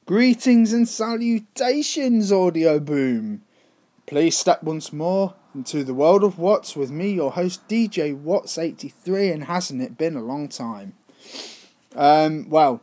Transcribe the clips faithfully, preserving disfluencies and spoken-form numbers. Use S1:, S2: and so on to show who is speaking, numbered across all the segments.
S1: Greetings and salutations, Audio Boom. Please step once more into the world of Watts with me, your host D J Watts eighty-three, and hasn't it been a long time? Um, well,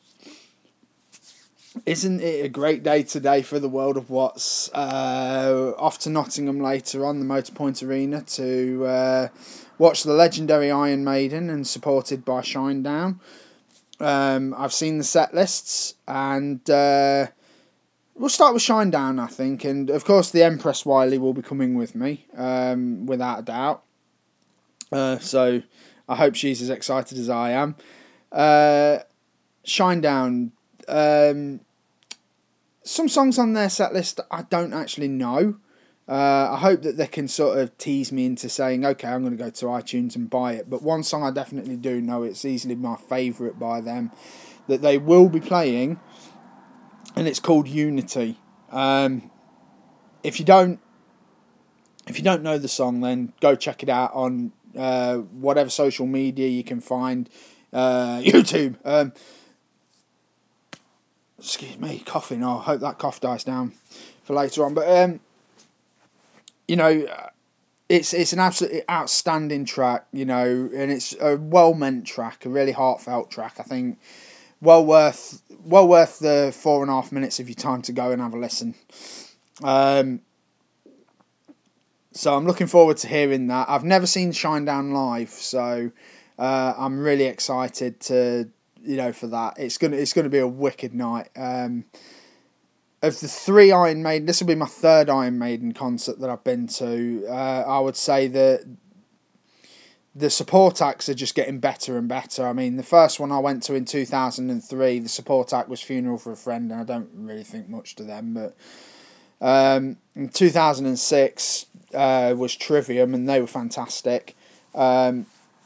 S1: isn't it a great day today for the world of Watts? Uh, off to Nottingham later on, the Motorpoint Arena, to uh, watch the legendary Iron Maiden and supported by Shinedown. Um, I've seen the set lists, and uh, we'll start with Shinedown, I think, and of course the Empress Wiley will be coming with me, um, without a doubt. Uh, so I hope she's as excited as I am. Uh, Shinedown, um, some songs on their set list I don't actually know. Uh, I hope that they can sort of tease me into saying, okay, I'm going to go to iTunes and buy it. But one song I definitely do know, it's easily my favourite by them, that they will be playing, and it's called Unity. Um, if you don't, if you don't know the song, then go check it out on uh, whatever social media you can find, uh, YouTube. Um, excuse me, coughing. Oh, I hope that cough dies down for later on. But um. You know, it's it's an absolutely outstanding track, you know, and it's a well-meant track, a really heartfelt track. I think well worth well worth the four and a half minutes of your time to go and have a listen. Um, so I'm looking forward to hearing that. I've never seen Shinedown live, so uh, I'm really excited to you know for that. It's gonna it's gonna be a wicked night. Um, Of the three Iron Maiden, this will be my third Iron Maiden concert that I've been to. Uh, I would say that the support acts are just getting better and better. I mean, the first one I went to in two thousand three, the support act was Funeral for a Friend, and I don't really think much to them. But um, in two thousand six uh, was Trivium, and they were fantastic. Um,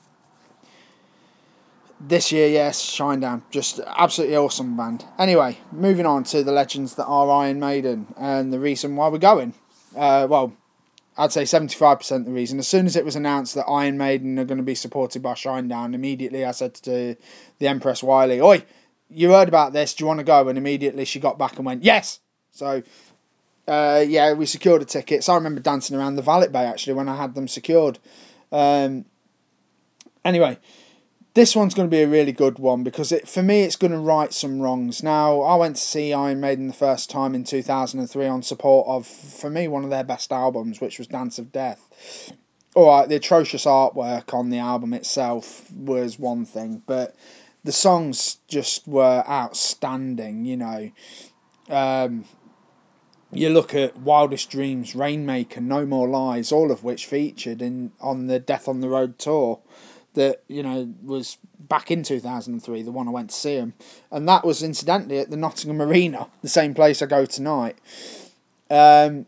S1: This year, yes, Shinedown. Just absolutely awesome band. Anyway, moving on to the legends that are Iron Maiden and the reason why we're going. Uh, well, I'd say seventy-five percent the reason. As soon as it was announced that Iron Maiden are going to be supported by Shinedown, immediately I said to the Empress Wiley, "Oi, you heard about this, do you want to go?" And immediately she got back and went, "Yes!" So, uh, yeah, we secured a ticket. So I remember dancing around the Valet Bay, actually, when I had them secured. Um, anyway... This one's going to be a really good one because it, for me, it's going to right some wrongs. Now, I went to see Iron Maiden the first time in two thousand three on support of, for me, one of their best albums, which was Dance of Death. Alright, the atrocious artwork on the album itself was one thing, but the songs just were outstanding, you know. Um, you look at Wildest Dreams, Rainmaker, No More Lies, all of which featured in on the Death on the Road tour. That, you know, was back in two thousand three, the one I went to see him. And that was, incidentally, at the Nottingham Arena, the same place I go tonight. Um,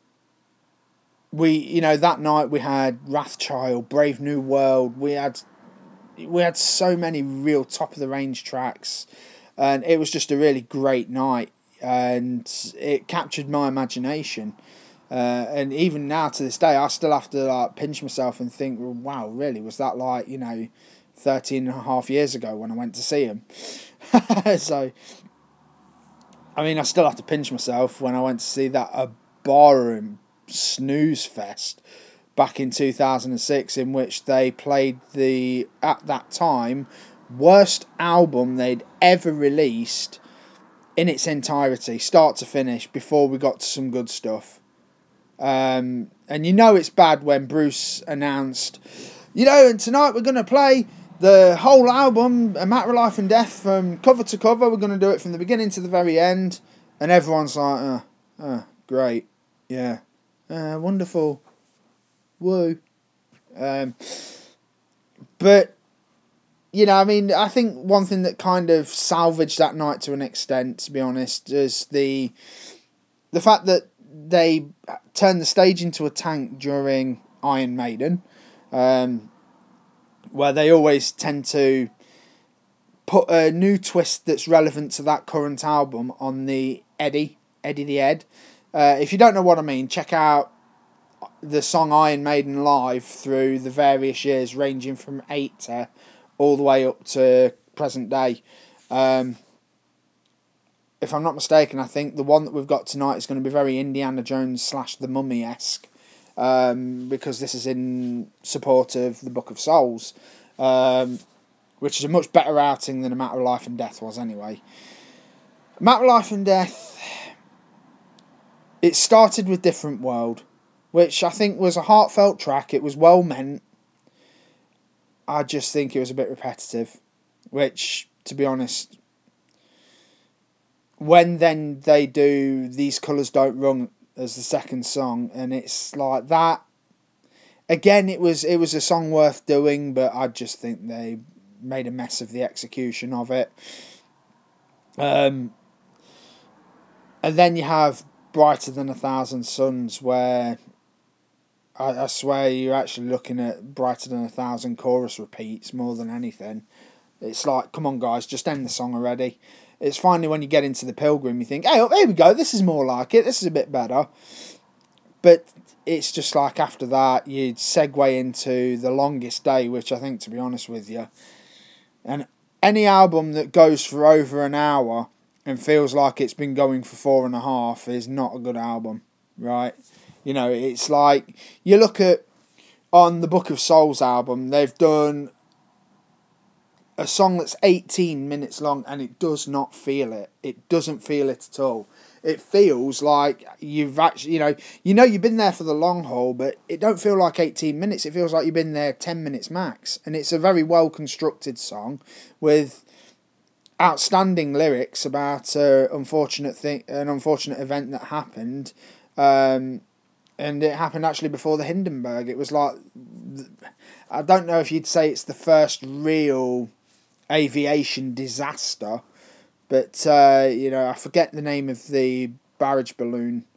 S1: we, you know, that night we had Wrathchild, Brave New World. We had, we had so many real top-of-the-range tracks. And it was just a really great night. And it captured my imagination. Uh, and even now to this day, I still have to like pinch myself and think, well, wow, really? Was that like, you know, thirteen and a half years ago when I went to see him? So, I mean, I still have to pinch myself when I went to see that a barroom snooze fest back in two thousand six, in which they played the, at that time, worst album they'd ever released in its entirety, start to finish, before we got to some good stuff. Um, and you know it's bad when Bruce announced, you know, and tonight we're going to play the whole album, A Matter of Life and Death, from cover to cover. We're going to do it from the beginning to the very end. And everyone's like, oh, oh great. Yeah. Uh, wonderful. Woo. Um, but, you know, I mean, I think one thing that kind of salvaged that night to an extent, to be honest, is the the fact that they turned the stage into a tank during Iron Maiden, um, where they always tend to put a new twist that's relevant to that current album on the Eddie, Eddie the Ed. Uh, if you don't know what I mean, check out the song Iron Maiden live through the various years, ranging from eight to all the way up to present day. Um, if I'm not mistaken, I think the one that we've got tonight is going to be very Indiana Jones slash The Mummy-esque, um, because this is in support of the Book of Souls, um, which is a much better outing than A Matter of Life and Death was anyway. A Matter of Life and Death, it started with Different World, which I think was a heartfelt track. It was well meant. I just think it was a bit repetitive, which, to be honest, when then they do These Colours Don't Run as the second song, and it's like that, again, it was it was a song worth doing, but I just think they made a mess of the execution of it. Um, and then you have Brighter Than a Thousand Suns, where I, I swear you're actually looking at Brighter Than a Thousand chorus repeats more than anything. It's like, come on guys, just end the song already. It's finally when you get into The Pilgrim, you think, hey, oh, here we go, this is more like it, this is a bit better. But it's just like after that, you'd segue into The Longest Day, which I think, to be honest with you, and any album that goes for over an hour and feels like it's been going for four and a half is not a good album, right? You know, it's like, you look at, on the Book of Souls album, they've done a song that's eighteen minutes long and it does not feel it. It doesn't feel it at all. It feels like you've actually, you know, you know you've been there for the long haul, but it don't feel like eighteen minutes. It feels like you've been there ten minutes max. And it's a very well constructed song with outstanding lyrics about uh, unfortunate thing, an unfortunate event that happened. Um, and it happened actually before the Hindenburg. It was like, I don't know if you'd say it's the first real aviation disaster, but uh, you know, I forget the name of the barrage balloon.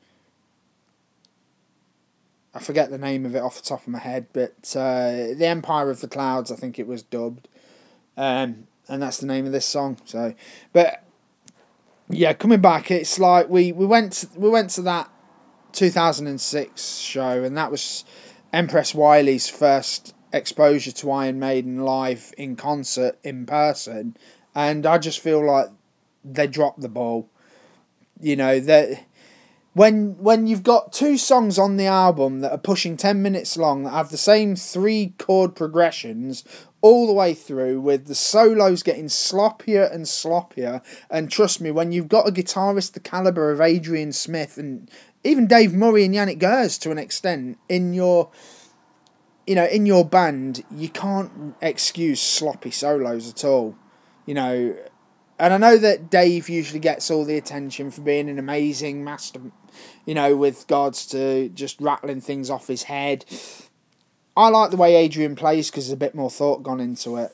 S1: I forget the name of it off the top of my head, but uh, the Empire of the Clouds, I think it was dubbed, um, and that's the name of this song. So, but yeah, coming back, it's like we we went to, we went to that two thousand six show, and that was Empress Wiley's first exposure to Iron Maiden live in concert in person, and I just feel like they dropped the ball. You know, that when when you've got two songs on the album that are pushing ten minutes long that have the same three chord progressions all the way through, with the solos getting sloppier and sloppier, and trust me, when you've got a guitarist the caliber of Adrian Smith and even Dave Murray and Yannick Gers to an extent in your you know, in your band, you can't excuse sloppy solos at all. You know, and I know that Dave usually gets all the attention for being an amazing master, you know, with regards to just rattling things off his head. I like the way Adrian plays because there's a bit more thought gone into it.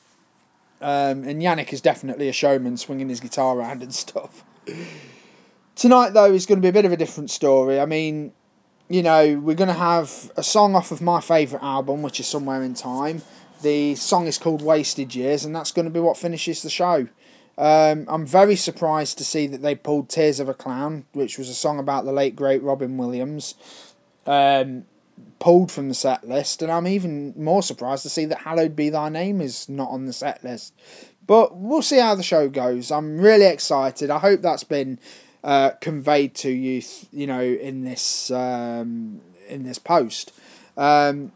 S1: Um, and Yannick is definitely a showman, swinging his guitar around and stuff. Tonight, though, is going to be a bit of a different story. I mean, you know, we're going to have a song off of my favourite album, which is Somewhere in Time. The song is called Wasted Years, and that's going to be what finishes the show. Um, I'm very surprised to see that they pulled Tears of a Clown, which was a song about the late, great Robin Williams, um, pulled from the set list. And I'm even more surprised to see that Hallowed Be Thy Name is not on the set list. But we'll see how the show goes. I'm really excited. I hope that's been Uh, conveyed to you, you know, in this um, in this post. Um,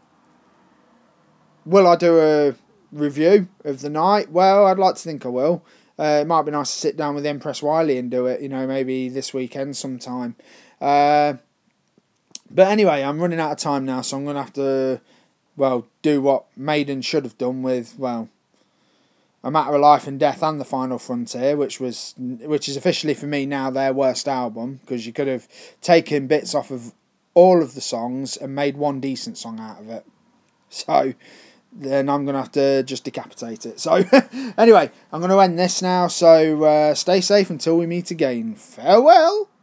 S1: will I do a review of the night? Well, I'd like to think I will. Uh, it might be nice to sit down with Empress Wiley and do it, you know, maybe this weekend sometime. Uh, but anyway, I'm running out of time now, so I'm going to have to, well, do what Maiden should have done with, well, A Matter of Life and Death and The Final Frontier, which was which is officially for me now their worst album, because you could have taken bits off of all of the songs and made one decent song out of it. So then I'm going to have to just decapitate it. So anyway, I'm going to end this now, so uh, stay safe until we meet again. Farewell!